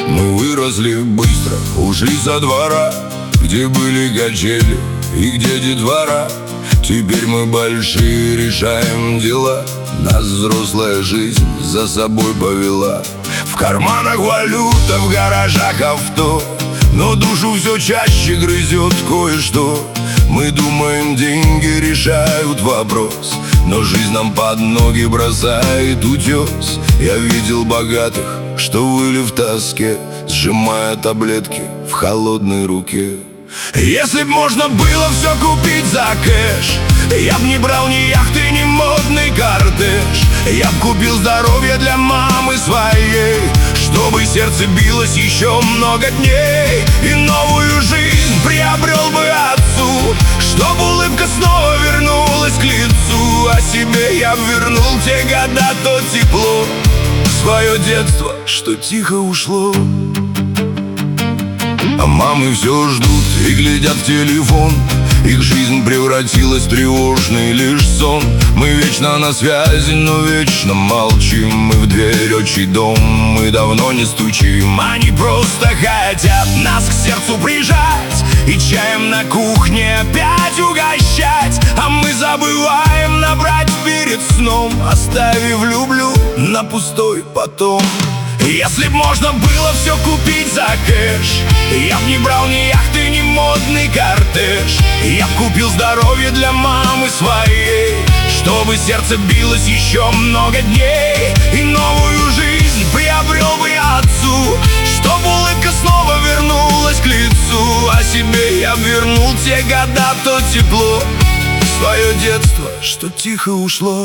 Мы выросли быстро, ушли со двора, где были качели и где детвора. Теперь мы большие, решаем дела. Нас взрослая жизнь за собой повела. В карманах валюта, в гаражах авто, но душу все чаще грызет кое-что. Мы думаем, деньги решают вопрос, но жизнь нам под ноги бросает утес. Я видел богатых, что выли в тоске, сжимая таблетки в холодной руке. Если б можно было все купить за кэш, я б не брал ни яхты, ни модный кортеж. Я б купил здоровье для мамы своей, чтобы сердце билось еще много дней. И новую жизнь приобрел бы отцу, чтоб улыбка снова вернулась к лицу. А себе я б вернул те года, то тепло, свое детство, что тихо ушло. А мамы все ждут и глядят в телефон. Их жизнь превратилась в тревожный лишь сон. Мы вечно на связи, но вечно молчим. Мы в дверь отчий дом, мы давно не стучим. Они просто хотят нас к сердцу прижать и чаем на кухне опять угощать. А мы забываем набрать перед сном, оставив «люблю» на пустой потом. Если б можно было все купить за кэш, я б не брал ни яхты, ни модный кортеж. Я б купил здоровье для мамы своей, чтобы сердце билось еще много дней. И новую жизнь приобрел бы отцу, чтоб улыбка снова вернулась к лицу. А себе я б вернул те года, то тепло, свое детство, что тихо ушло.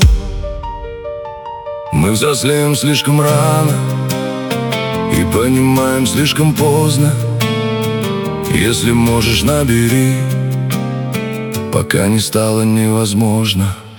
Мы взрослеем слишком рано и понимаем слишком поздно. Если можешь, набери, пока не стало невозможно.